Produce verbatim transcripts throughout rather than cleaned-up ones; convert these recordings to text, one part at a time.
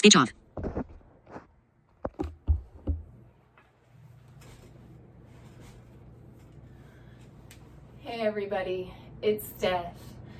Speech off. Hey everybody, it's Steph.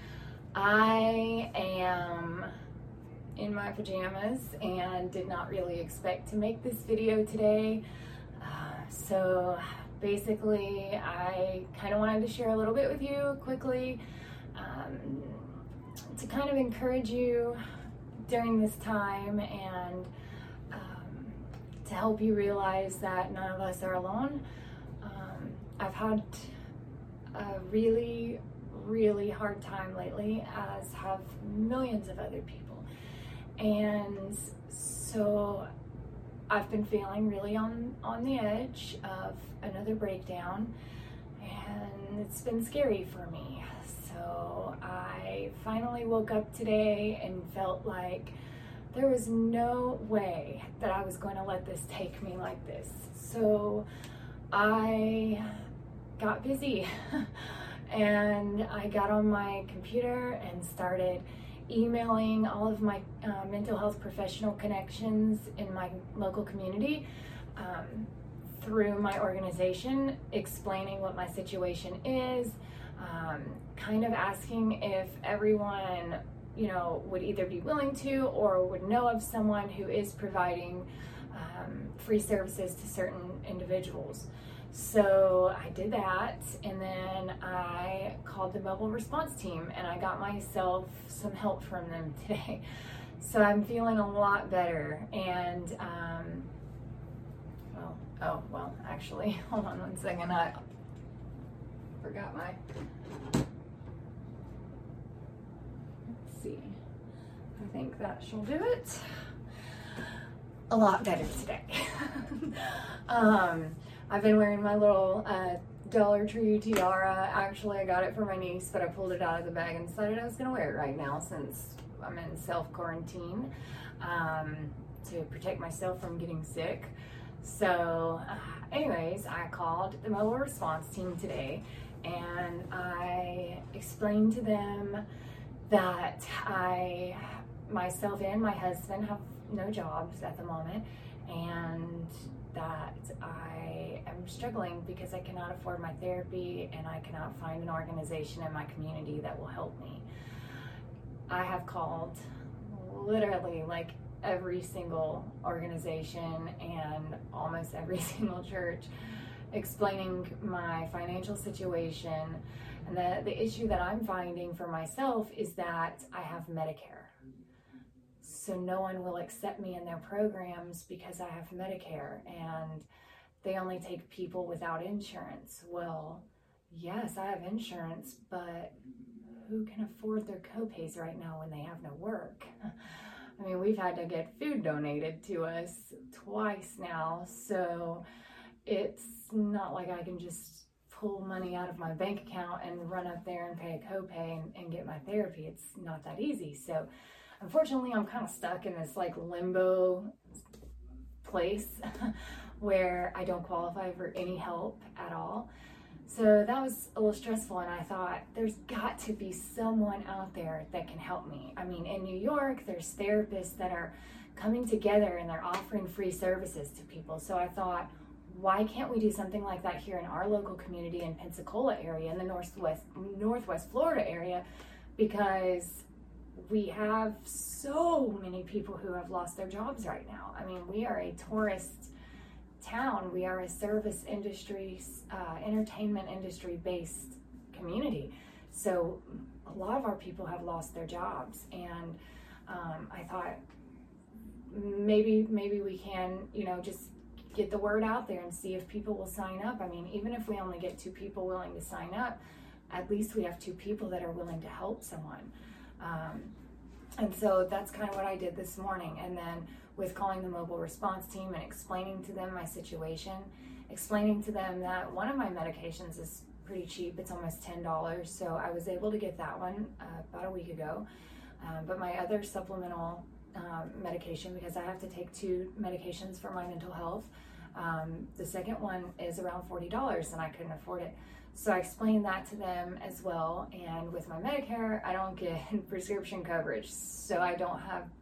I am in my pajamas and did not really expect to make this video today. Uh, so basically, I kind of wanted to share a little bit with you quickly um, to kind of encourage you during this time and um, to help you realize that none of us are alone. Um, I've had a really, really hard time lately, as have millions of other people. And so I've been feeling really on, on the edge of another breakdown, and it's been scary for me. So I finally woke up today and felt like there was no way that I was going to let this take me like this. So I got busy and I got on my computer and started emailing all of my uh, mental health professional connections in my local community um, through my organization, explaining what my situation is, um, kind of asking if everyone, you know, would either be willing to or would know of someone who is providing um, free services to certain individuals. So I did that, and then I called the mobile response team, and I got myself some help from them today. So I'm feeling a lot better. And um, well, oh well, actually, hold on one second. I forgot my. Let's see. I think that shall do it. A lot better today. um. I've been wearing my little uh, Dollar Tree tiara. Actually, I got it for my niece, but I pulled it out of the bag and decided I was going to wear it right now since I'm in self-quarantine um, to protect myself from getting sick. So uh, anyways, I called the mobile response team today, and I explained to them that I, myself and my husband have no jobs at the moment, and that I am struggling because I cannot afford my therapy and I cannot find an organization in my community that will help me. I have called literally like every single organization and almost every single church explaining my financial situation, and the, the issue that I'm finding for myself is that I have Medicare. So no one will accept me in their programs because I have Medicare, and they only take people without insurance. Well, yes, I have insurance, but who can afford their copays right now when they have no work? I mean, we've had to get food donated to us twice now, so it's not like I can just pull money out of my bank account and run up there and pay a copay and, and get my therapy. It's not that easy. So unfortunately, I'm kind of stuck in this like limbo place where I don't qualify for any help at all. So that was a little stressful, and I thought there's got to be someone out there that can help me. I mean, in New York, there's therapists that are coming together and they're offering free services to people. So I thought, why can't we do something like that here in our local community in Pensacola area, in the Northwest, Northwest Florida area, because we have so many people who have lost their jobs right now. I mean, we are a tourist town. We are a service industry, uh, entertainment industry based community. So a lot of our people have lost their jobs. And um, I thought maybe, maybe we can, you know, just get the word out there and see if people will sign up. I mean, even if we only get two people willing to sign up, at least we have two people that are willing to help someone. Um, and so that's kind of what I did this morning. And then with calling the mobile response team and explaining to them my situation, explaining to them that one of my medications is pretty cheap. It's almost ten dollars. So I was able to get that one uh, about a week ago. Um, but my other supplemental um, medication, because I have to take two medications for my mental health, um, the second one is around forty dollars, and I couldn't afford it. So I explained that to them as well. And with my Medicare, I don't get prescription coverage, so I don't have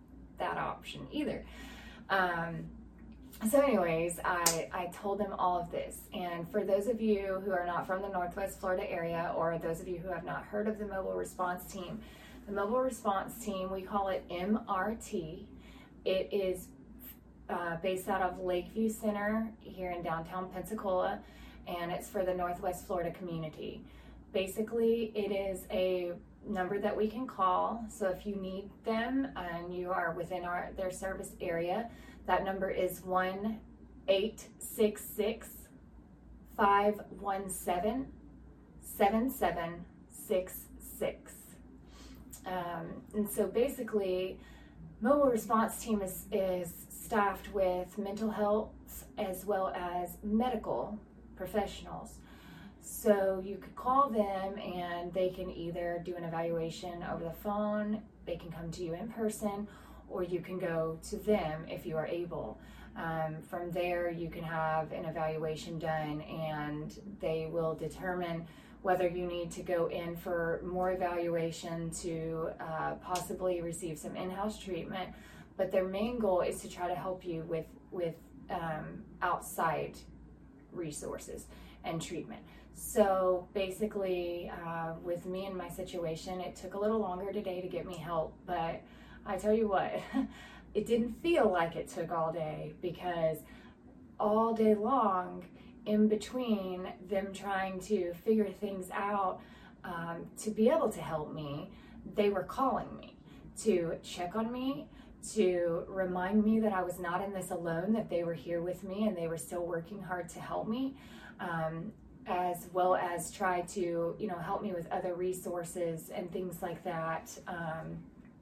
that option either. Um, so anyways, I, I told them all of this. And for those of you who are not from the Northwest Florida area, or those of you who have not heard of the Mobile Response Team, the Mobile Response Team, we call it M R T. It is uh, based out of Lakeview Center here in downtown Pensacola, and it's for the Northwest Florida community. Basically, it is a number that we can call. So if you need them and you are within our their service area, that number is one eight six six, five one seven, seven seven six six. Um, and so basically, Mobile Response Team is, is staffed with mental health as well as medical professionals. So you could call them and they can either do an evaluation over the phone, they can come to you in person, or you can go to them if you are able. Um, from there, you can have an evaluation done and they will determine whether you need to go in for more evaluation to uh, possibly receive some in-house treatment. But their main goal is to try to help you with, with um, outside resources and treatment. So basically, uh, with me and my situation, it took a little longer today to get me help, but I tell you what, it didn't feel like it took all day, because all day long, in between them trying to figure things out um, to be able to help me, they were calling me to check on me, to remind me that I was not in this alone, that they were here with me and they were still working hard to help me, um, as well as try to, you know, help me with other resources and things like that. Um,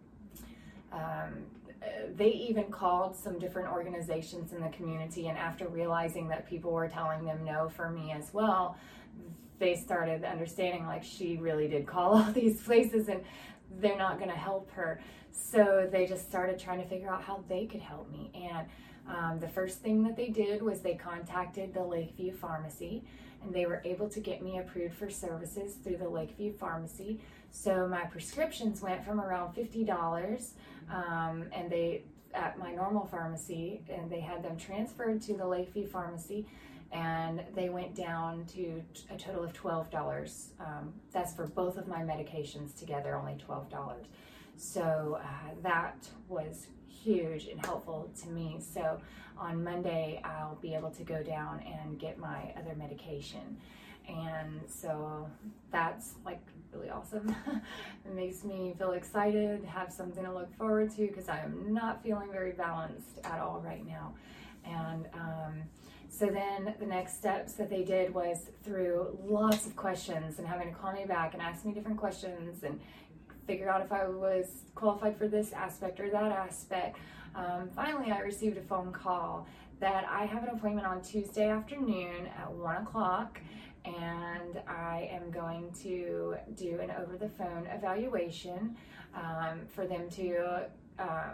um, they even called some different organizations in the community, and after realizing that people were telling them no for me as well, they started understanding, like, she really did call all these places and they're not going to help her. So they just started trying to figure out how they could help me. And um, the first thing that they did was they contacted the Lakeview Pharmacy, and they were able to get me approved for services through the Lakeview Pharmacy. So my prescriptions went from around fifty dollars, um, and they at my normal pharmacy, and they had them transferred to the Lakeview Pharmacy, and they went down to a total of twelve dollars. Um, that's for both of my medications together, only twelve dollars. So uh, that was huge and helpful to me. So on Monday, I'll be able to go down and get my other medication. And so that's like really awesome. It makes me feel excited, have something to look forward to, because I am not feeling very balanced at all right now. And um, so then the next steps that they did was through lots of questions and having to call me back and ask me different questions and figure out if I was qualified for this aspect or that aspect. Um, finally, I received a phone call that I have an appointment on Tuesday afternoon at one o'clock, and I am going to do an over-the-phone evaluation um, for them to uh,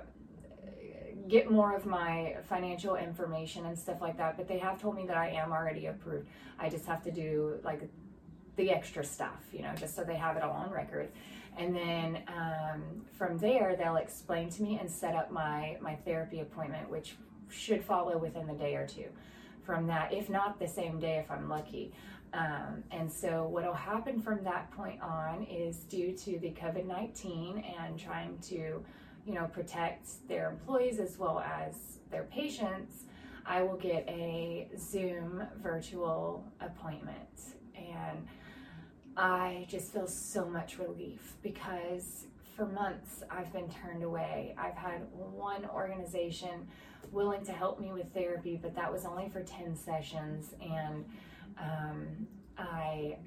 get more of my financial information and stuff like that. But they have told me that I am already approved. I just have to do like the extra stuff, you know, just so they have it all on record. And then um, from there, they'll explain to me and set up my, my therapy appointment, which should follow within the day or two from that, if not the same day if I'm lucky. Um, and so what will happen from that point on is, due to the COVID nineteen and trying to, you know, protect their employees as well as their patients, I will get a Zoom virtual appointment. And I just feel so much relief, because for months I've been turned away. I've had one organization willing to help me with therapy, but that was only for ten sessions. And um, I,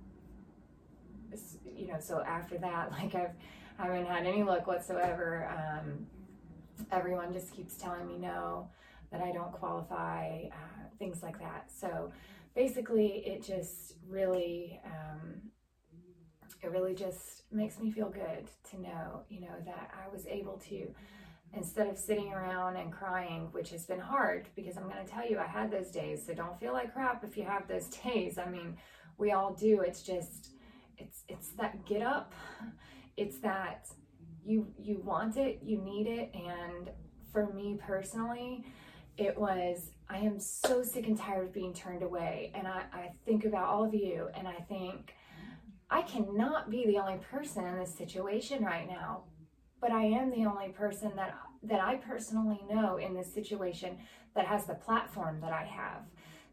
you know, so after that, like I've, I haven't had any luck whatsoever. Um, everyone just keeps telling me no, that I don't qualify, uh, things like that. So basically, it just really, um, it really just makes me feel good to know, you know, that I was able to, instead of sitting around and crying, which has been hard, because I'm going to tell you, I had those days. So don't feel like crap if you have those days. I mean, we all do. It's just, it's, it's that get up. It's that you you want it, you need it. And for me personally, it was, I am so sick and tired of being turned away. And I, I think about all of you, and I think, I cannot be the only person in this situation right now, but I am the only person that that I personally know in this situation that has the platform that I have.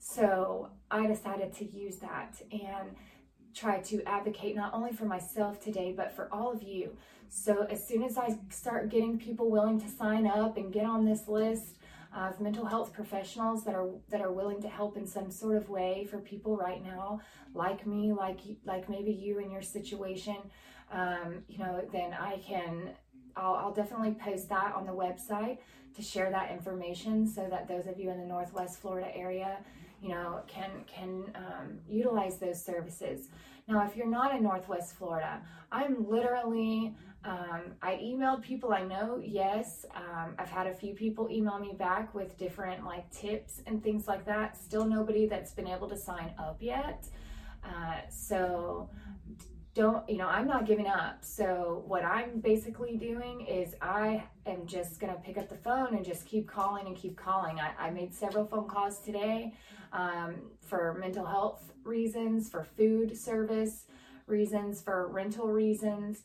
So I decided to use that and try to advocate not only for myself today, but for all of you. So as soon as I start getting people willing to sign up and get on this list of mental health professionals that are that are willing to help in some sort of way for people right now, like me, like like maybe you in your situation, um, you know, then I can, I'll, I'll definitely post that on the website to share that information so that those of you in the Northwest Florida area, you know, can can um, utilize those services. Now, if you're not in Northwest Florida, I'm literally, um, I emailed people I know, yes. Um, I've had a few people email me back with different like tips and things like that. Still nobody that's been able to sign up yet. Uh, so don't, you know, I'm not giving up. So what I'm basically doing is I am just going to pick up the phone and just keep calling and keep calling. I, I made several phone calls today um, for mental health reasons, for food service reasons, for rental reasons.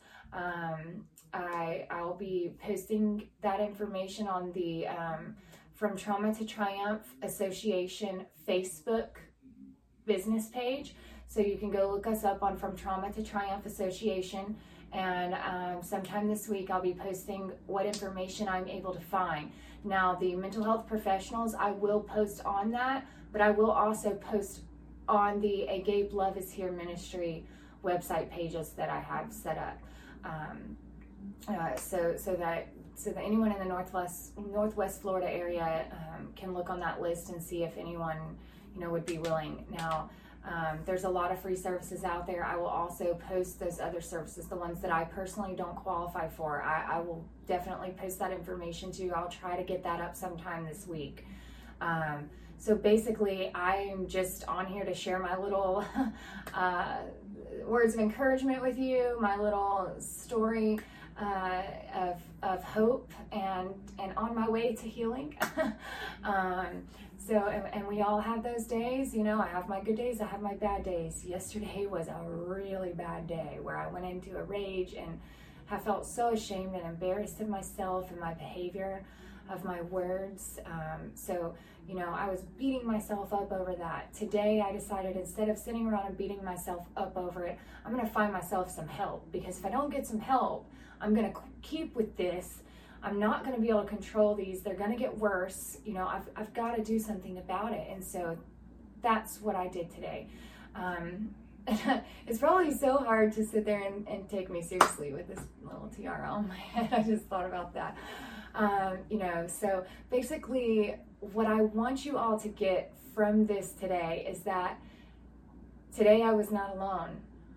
Um, I, I'll be posting that information on the um, From Trauma to Triumph Association Facebook business page. So you can go look us up on From Trauma to Triumph Association. And um, sometime this week, I'll be posting what information I'm able to find. Now, the mental health professionals, I will post on that, but I will also post on the Agape Love is Here Ministry website pages that I have set up. Um, uh, so so that so that anyone in the Northwest Northwest Florida area um, can look on that list and see if anyone, you know, would be willing. Now, Um, there's a lot of free services out there. I will also post those other services, the ones that I personally don't qualify for. I, I will definitely post that information too. I'll try to get that up sometime this week. Um, so basically, I'm just on here to share my little uh, words of encouragement with you, my little story uh, of, of hope and, and on my way to healing. um, So, and, and we all have those days, you know, I have my good days, I have my bad days. Yesterday was a really bad day where I went into a rage and have felt so ashamed and embarrassed of myself and my behavior, of my words. Um, so, you know, I was beating myself up over that. Today, I decided instead of sitting around and beating myself up over it, I'm going to find myself some help, because if I don't get some help, I'm going to keep with this. I'm not going to be able to control these. They're going to get worse. You know, I've, I've got to do something about it. And so that's what I did today. Um, it's probably so hard to sit there and, and take me seriously with this little tiara on my head. I just thought about that. Um, you know, so basically what I want you all to get from this today is that today I was not alone.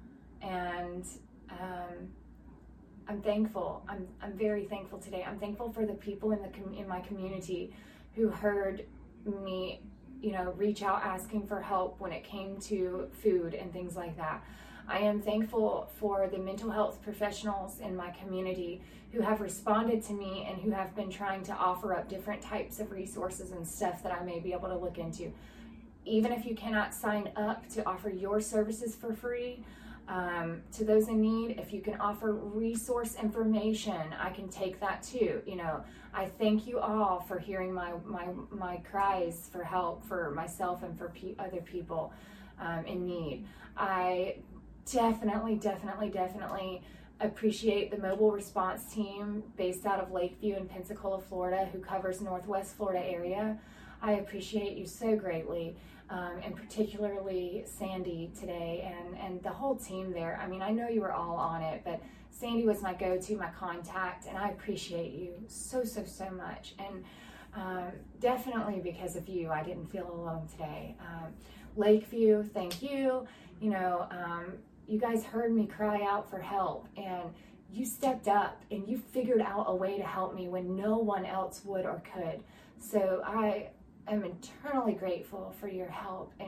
And, um, I'm thankful. I'm I'm very thankful today. I'm thankful for the people in the com- in my community who heard me, you know, reach out asking for help when it came to food and things like that. I am thankful for the mental health professionals in my community who have responded to me and who have been trying to offer up different types of resources and stuff that I may be able to look into. Even if you cannot sign up to offer your services for free, Um, to those in need, if you can offer resource information, I can take that too. You know, I thank you all for hearing my my my cries for help for myself and for pe- other people um, in need. I definitely, definitely, definitely appreciate the mobile response team based out of Lakeview in Pensacola, Florida, who covers Northwest Florida area. I appreciate you so greatly. Um, and particularly Sandy today and, and the whole team there. I mean, I know you were all on it, but Sandy was my go-to, my contact, and I appreciate you so, so, so much. And um, definitely because of you, I didn't feel alone today. Um, Lakeview, thank you. You know, um, you guys heard me cry out for help, and you stepped up and you figured out a way to help me when no one else would or could. So I I'm eternally grateful for your help and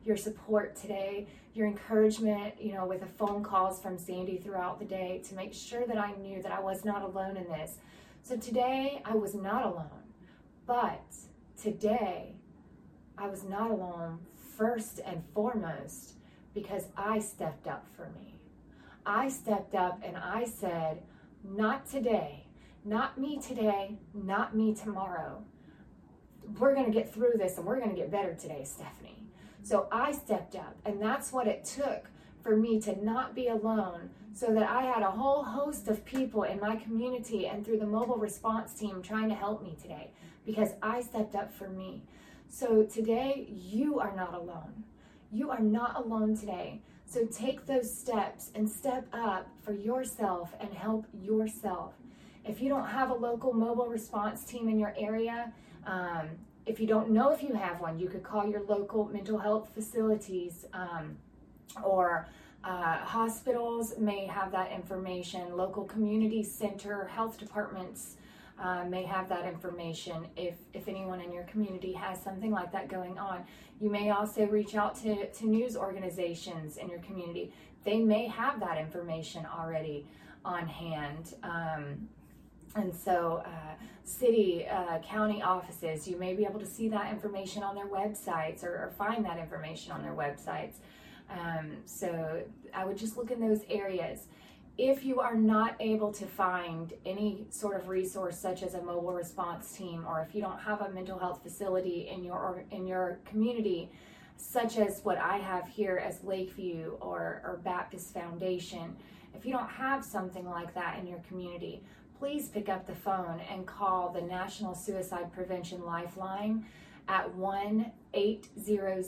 your support today, your encouragement, you know, with the phone calls from Sandy throughout the day to make sure that I knew that I was not alone in this. So today I was not alone, but today I was not alone first and foremost because I stepped up for me. I stepped up and I said, not today, not me today, not me tomorrow. We're going to get through this and we're going to get better today, Stephanie. So I stepped up, and that's what it took for me to not be alone, so that I had a whole host of people in my community and through the mobile response team trying to help me today, because I stepped up for me. So today, you are not alone. You are not alone today. So take those steps and step up for yourself and help yourself. If you don't have a local mobile response team in your area, um, if you don't know if you have one, you could call your local mental health facilities, um, or uh, hospitals may have that information. Local community center, health departments uh, may have that information if, if anyone in your community has something like that going on. You may also reach out to, to news organizations in your community. They may have that information already on hand. Um, and so uh, city, uh, county offices, you may be able to see that information on their websites, or, or find that information on their websites. Um, so I would just look in those areas. If you are not able to find any sort of resource such as a mobile response team, or if you don't have a mental health facility in your in your community, such as what I have here as Lakeview or, or Baptist Foundation, if you don't have something like that in your community, please pick up the phone and call the National Suicide Prevention Lifeline at one eight hundred,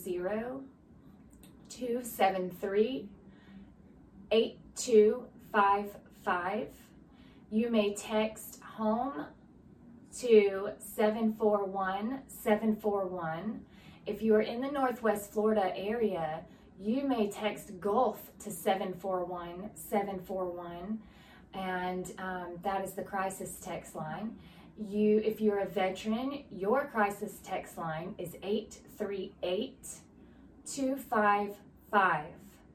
two seven three, eight two five five. You may text HOME to seven four one seven four one. If you are in the Northwest Florida area, you may text GULF to seven four one seven four one, and um, that is the crisis text line. You, if you're a veteran, your crisis text line is eight three eight two five five.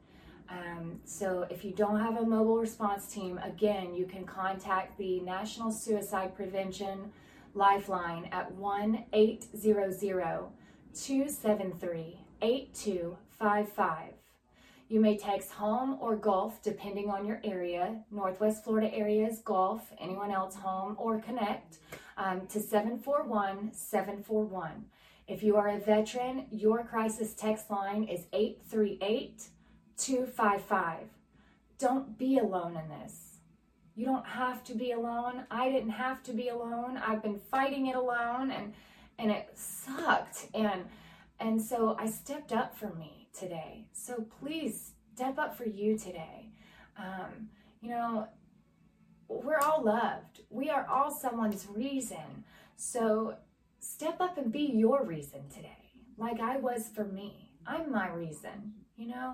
Um, so if you don't have a mobile response team, again, you can contact the National Suicide Prevention Lifeline at one eight hundred, two seven three, eight two five five. You may text HOME or GULF depending on your area. Northwest Florida area is GULF, anyone else HOME or CONNECT, um, to seven four one seven four one. If you are a veteran, your crisis text line is eight three eight two five five. Don't be alone in this. You don't have to be alone. I didn't have to be alone. I've been fighting it alone, and and it sucked. And and so I stepped up for me today. So please step up for you today. Um, you know, we're all loved. We are all someone's reason. So step up and be your reason today, like I was for me. I'm my reason, you know?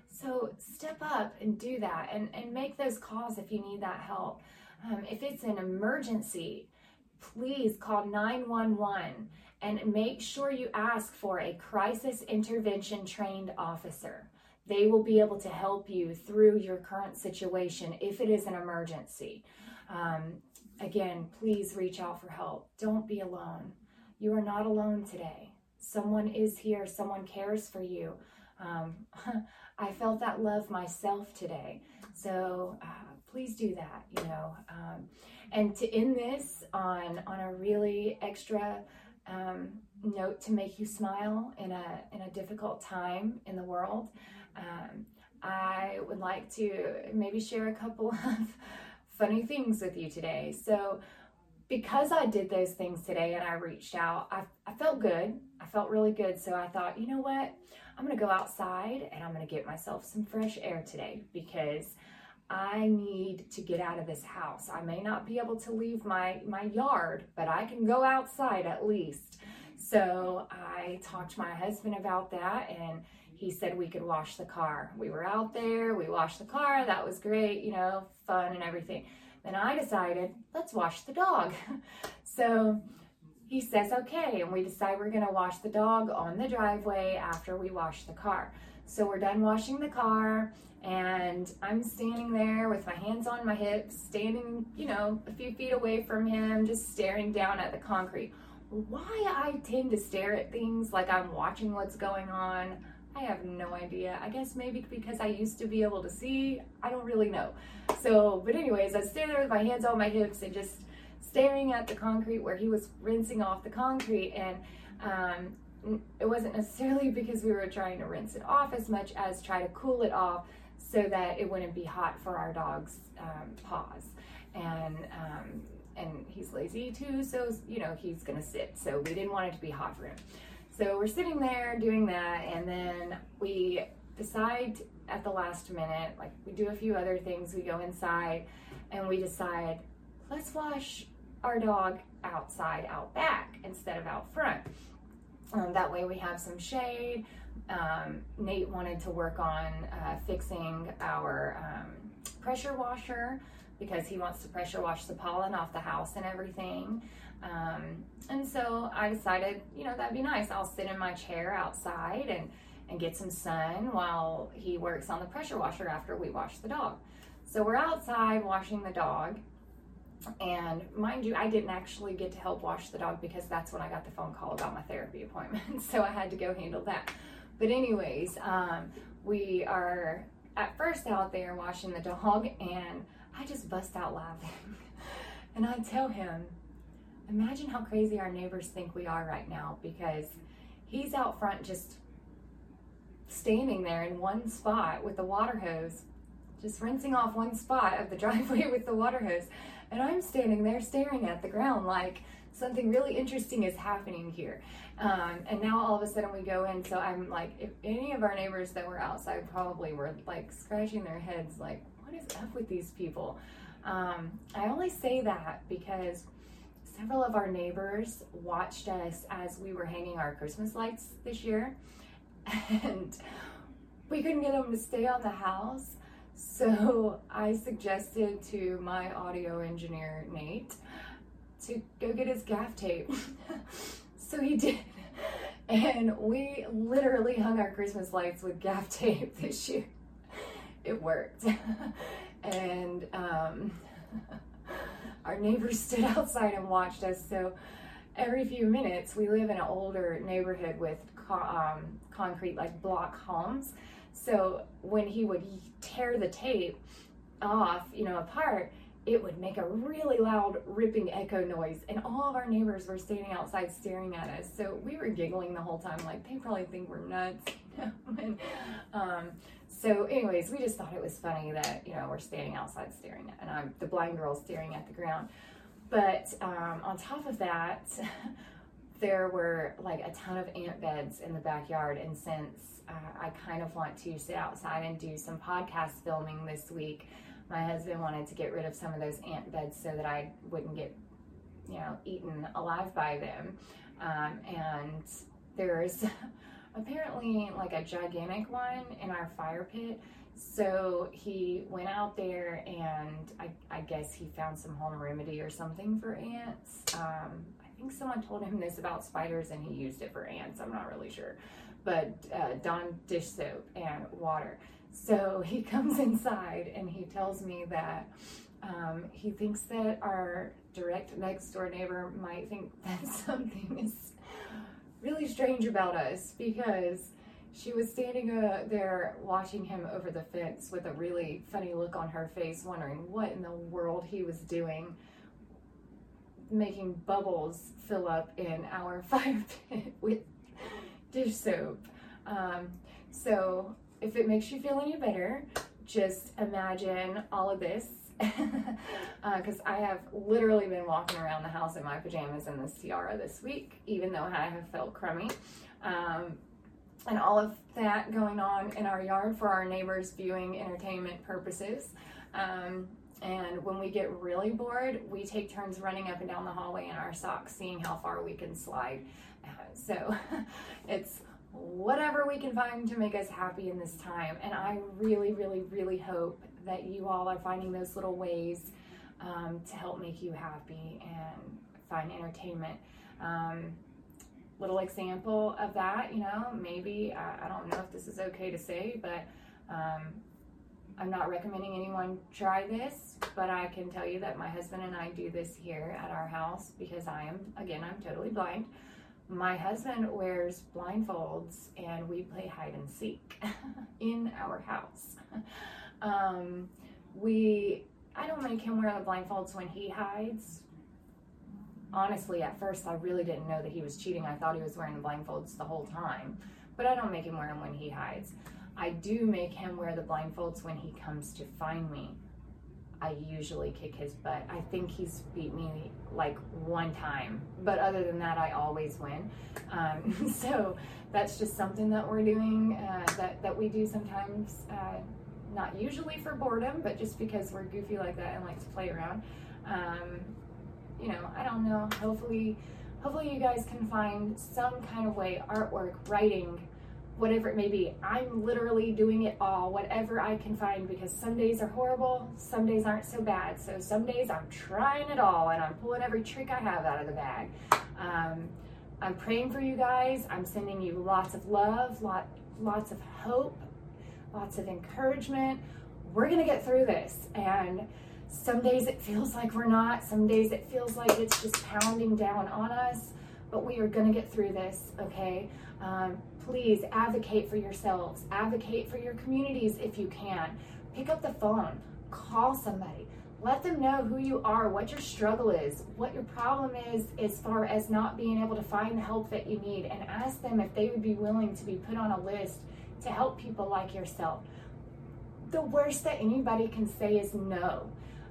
So step up and do that, and, and make those calls if you need that help. Um, if it's an emergency, please call nine one one and make sure you ask for a crisis intervention trained officer. They will be able to help you through your current situation if it is an emergency. Um, again, please reach out for help. Don't be alone. You are not alone today. Someone is here. Someone cares for you. Um, I felt that love myself today. So uh, please do that, you know. Um, and to end this on, on a really extra um, note to make you smile in a, in a difficult time in the world, um, I would like to maybe share a couple of funny things with you today. So because I did those things today and I reached out, I, I felt good. I felt really good. So I thought, you know what? I'm going to go outside and I'm going to get myself some fresh air today, because I need to get out of this house. I may not be able to leave my, my yard, but I can go outside at least. So I talked to my husband about that, and he said we could wash the car. We were out there, we washed the car. That was great, you know, fun and everything. Then I decided, let's wash the dog. So he says, okay, and we decide we're gonna wash the dog on the driveway after we wash the car. So we're done washing the car, and I'm standing there with my hands on my hips, standing, you know, a few feet away from him, just staring down at the concrete. Why I tend to stare at things like I'm watching what's going on, I have no idea. I guess maybe because I used to be able to see, I don't really know. So, but anyways, I stand there with my hands on my hips and just staring at the concrete where he was rinsing off the concrete. And um, it wasn't necessarily because we were trying to rinse it off as much as try to cool it off so that it wouldn't be hot for our dog's um, paws. And um, and he's lazy too, so you know he's gonna sit. So we didn't want it to be hot for him. So we're sitting there doing that, and then we decide at the last minute, like we do a few other things. We go inside, and we decide let's wash our dog outside, out back instead of out front. Um, that way we have some shade. Um, Nate wanted to work on uh, fixing our um, pressure washer because he wants to pressure wash the pollen off the house and everything. Um, and so I decided, you know, that'd be nice. I'll sit in my chair outside and, and get some sun while he works on the pressure washer after we wash the dog. So we're outside washing the dog. And mind you, I didn't actually get to help wash the dog because that's when I got the phone call about my therapy appointment. So I had to go handle that. But anyways, um, we are at first out there washing the dog, and I just bust out laughing. And I tell him, imagine how crazy our neighbors think we are right now, because he's out front just standing there in one spot with the water hose, just rinsing off one spot of the driveway with the water hose. And I'm standing there staring at the ground like something really interesting is happening here. Um, and now all of a sudden we go in, so I'm like, if any of our neighbors that were outside probably were like scratching their heads like, what is up with these people? Um, I only say that because several of our neighbors watched us as we were hanging our Christmas lights this year, and we couldn't get them to stay on the house. So I suggested to my audio engineer, Nate, to go get his gaff tape. So he did. And we literally hung our Christmas lights with gaff tape this year. It worked. And um, our neighbors stood outside and watched us. So every few minutes, we live in an older neighborhood with co- um, concrete, like block homes. So when he would tear the tape off, you know, apart, it would make a really loud ripping echo noise, and all of our neighbors were standing outside staring at us. So we were giggling the whole time, like they probably think we're nuts, you know. And, um, so anyways, we just thought it was funny that, you know, we're standing outside staring at, and I'm the blind girl staring at the ground. But um, on top of that, there were like a ton of ant beds in the backyard, and since uh, I kind of want to sit outside and do some podcast filming this week, my husband wanted to get rid of some of those ant beds so that I wouldn't get, you know, eaten alive by them. Um, and there's apparently like a gigantic one in our fire pit. So he went out there, and I, I guess he found some home remedy or something for ants. Um, I think someone told him this about spiders and he used it for ants. I'm not really sure. But uh, Dawn dish soap and water. So he comes inside and he tells me that um, he thinks that our direct next door neighbor might think that something is really strange about us, because she was standing uh, there watching him over the fence with a really funny look on her face, wondering what in the world he was doing, making bubbles fill up in our fire pit with dish soap. Um, so if it makes you feel any better, just imagine all of this, because uh, I have literally been walking around the house in my pajamas and this tiara this week, even though I have felt crummy. Um, and all of that going on in our yard for our neighbors' viewing entertainment purposes. Um, and when we get really bored, we take turns running up and down the hallway in our socks, seeing how far we can slide. Uh, so it's whatever we can find to make us happy in this time. And I really, really, really hope that you all are finding those little ways um, to help make you happy and find entertainment. Um, little example of that, you know, maybe, I, I don't know if this is okay to say, but um, I'm not recommending anyone try this, but I can tell you that my husband and I do this here at our house because I am, again, I'm totally blind. My husband wears blindfolds and we play hide and seek in our house. Um, we, I don't make him wear the blindfolds when he hides. Honestly, at first I really didn't know that he was cheating. I thought he was wearing the blindfolds the whole time, but I don't make him wear them when he hides. I do make him wear the blindfolds when he comes to find me. I usually kick his butt. I think he's beat me like one time, but other than that, I always win. Um, so that's just something that we're doing, uh, that, that we do sometimes, uh, not usually for boredom, but just because we're goofy like that and like to play around. Um, you know, I don't know, hopefully, hopefully you guys can find some kind of way, artwork, writing, whatever it may be. I'm literally doing it all, whatever I can find, because some days are horrible, some days aren't so bad. So some days I'm trying it all and I'm pulling every trick I have out of the bag. Um, I'm praying for you guys. I'm sending you lots of love, lot, lots of hope, lots of encouragement. We're gonna get through this. And some days it feels like we're not, some days it feels like it's just pounding down on us, but we are gonna get through this, okay? Um, please advocate for yourselves, advocate for your communities if you can. Pick up the phone, call somebody, let them know who you are, what your struggle is, what your problem is as far as not being able to find the help that you need, and ask them if they would be willing to be put on a list to help people like yourself. The worst that anybody can say is no.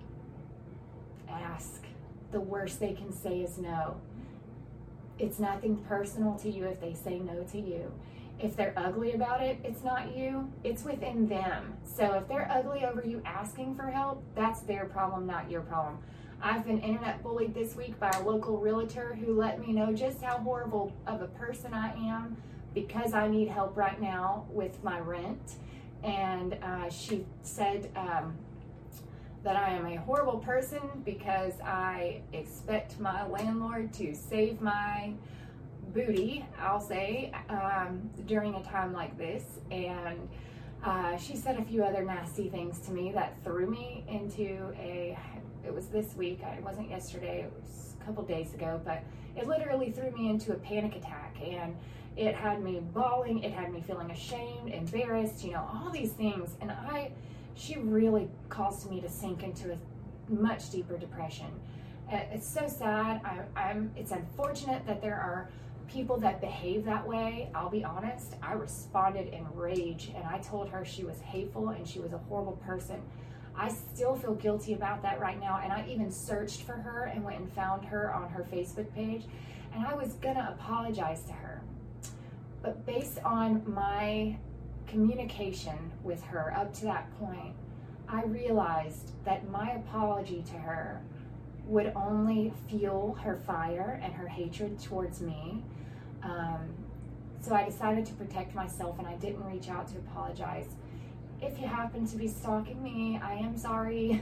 Ask. The worst they can say is no. It's nothing personal to you if they say no to you. If they're ugly about it, it's not you, it's within them. So if they're ugly over you asking for help, that's their problem, not your problem. I've been internet bullied this week by a local realtor who let me know just how horrible of a person I am because I need help right now with my rent. And uh, she said, um, that I am a horrible person because I expect my landlord to save my booty, I'll say, um, during a time like this. And uh, she said a few other nasty things to me that threw me into a, it was this week, it wasn't yesterday, it was a couple days ago, but it literally threw me into a panic attack. And it had me bawling, it had me feeling ashamed, embarrassed, you know, all these things. And I, she really caused me to sink into a much deeper depression. It's so sad. I, I'm, it's unfortunate that there are people that behave that way. I'll be honest, I responded in rage and I told her she was hateful and she was a horrible person. I still feel guilty about that right now, and I even searched for her and went and found her on her Facebook page, and I was gonna apologize to her. But based on my communication with her up to that point, I realized that my apology to her would only fuel her fire and her hatred towards me. Um, so I decided to protect myself and I didn't reach out to apologize. If you happen to be stalking me, I am sorry.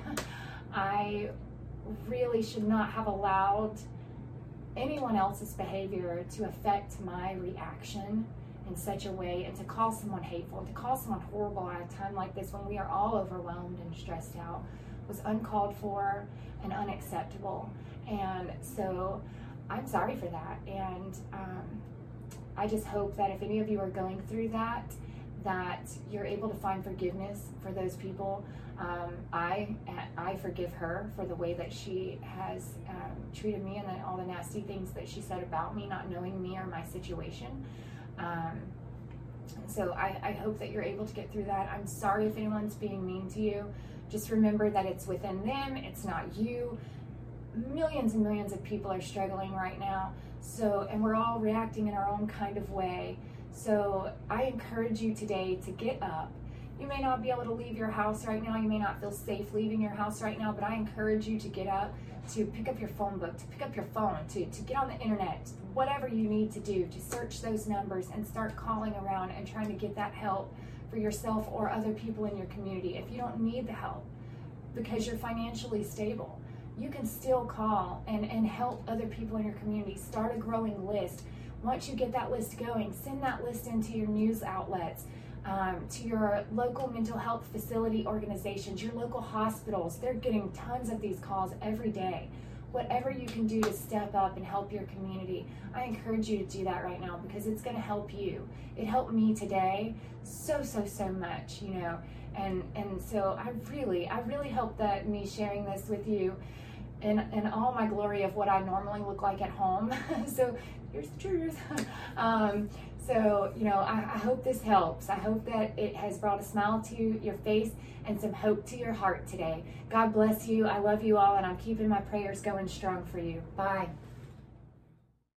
I really should not have allowed anyone else's behavior to affect my reaction in such a way, and to call someone hateful, and to call someone horrible at a time like this when we are all overwhelmed and stressed out was uncalled for and unacceptable. And so I'm sorry for that. And um, I just hope that if any of you are going through that, that you're able to find forgiveness for those people. Um, I I forgive her for the way that she has um, treated me and then all the nasty things that she said about me, not knowing me or my situation. Um, so I, I hope that you're able to get through that. I'm sorry if anyone's being mean to you. Just remember that it's within them, it's not you. Millions and millions of people are struggling right now. So, and we're all reacting in our own kind of way. So I encourage you today to get up. You may not be able to leave your house right now. You may not feel safe leaving your house right now, but I encourage you to get up, to pick up your phone book, to pick up your phone, to, to get on the internet, whatever you need to do to search those numbers and start calling around and trying to get that help for yourself or other people in your community. If you don't need the help because you're financially stable, you can still call and, and help other people in your community. Start a growing list. Once you get that list going, send that list into your news outlets, um, to your local mental health facility organizations, your local hospitals. They're getting tons of these calls every day. Whatever you can do to step up and help your community, I encourage you to do that right now, because it's going to help you. It helped me today so, so, so much, you know. And and so I really, I really hope that me sharing this with you in, in all my glory of what I normally look like at home. So here's the truth. um, so, you know, I, I hope this helps. I hope that it has brought a smile to your face and some hope to your heart today. God bless you. I love you all, and I'm keeping my prayers going strong for you. Bye.